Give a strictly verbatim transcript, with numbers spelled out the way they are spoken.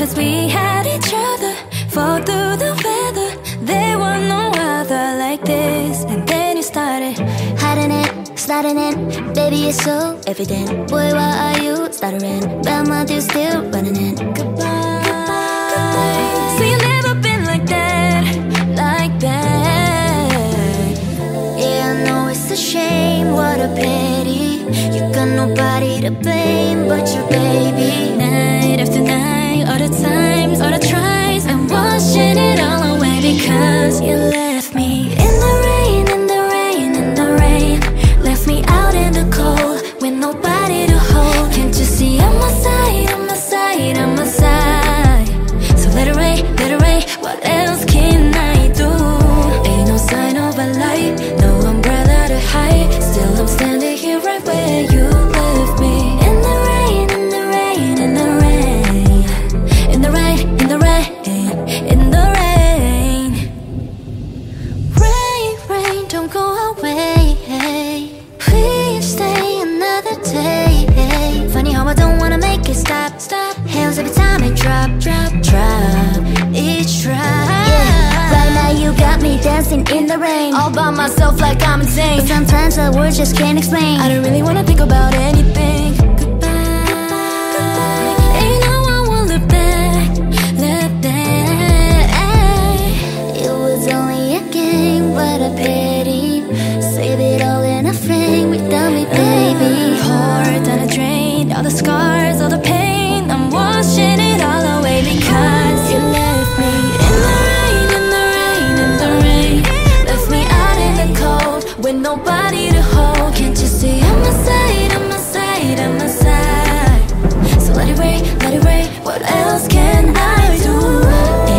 Cause we had each other, fall through the weather. There was no other like this. And then you started hiding it, sliding in. Baby, it's so evident. Boy, why are you stuttering? But my dude's still running in. goodbye, goodbye. So you never been like that, like that. Yeah, I know it's a shame, what a pity. You got nobody to blame but your baby. Night after night, all the times, all the tries, I'm washing it all away because you left me in the rain, in the rain, in the rain. Left me out in the cold with nobody to hold. Can't you see I'm my side, I'm my side, I'm my side. So let it rain, let it rain, what else can I do? Ain't no sign of a light, no umbrella to hide. Still I'm standing here right where you left me. In the rain, in the rain, in the rain. In the rain, in the rain, in the rain. Rain, rain, don't go away. Please stay another day. Funny how I don't wanna make it stop, stop. Hands every time it drop, drop, drop. Each drop. Yeah, right now you got me dancing in the rain, All by myself like I'm insane. but sometimes the words just can't explain. I don't really wanna think about anything. Goodbye, goodbye. Ain't no one will look back, look back. It was only a game, what a pity. Save it all in a frame without me, baby. Poured down a drain, all the scars, all the pain. I'm washing it all away because you left me in the rain, in the rain, in the rain. Left me out in the cold with nobody to hold. Can't you see I'm my side, I'm my side, I'm my side. So let it rain, let it rain, what else can I do?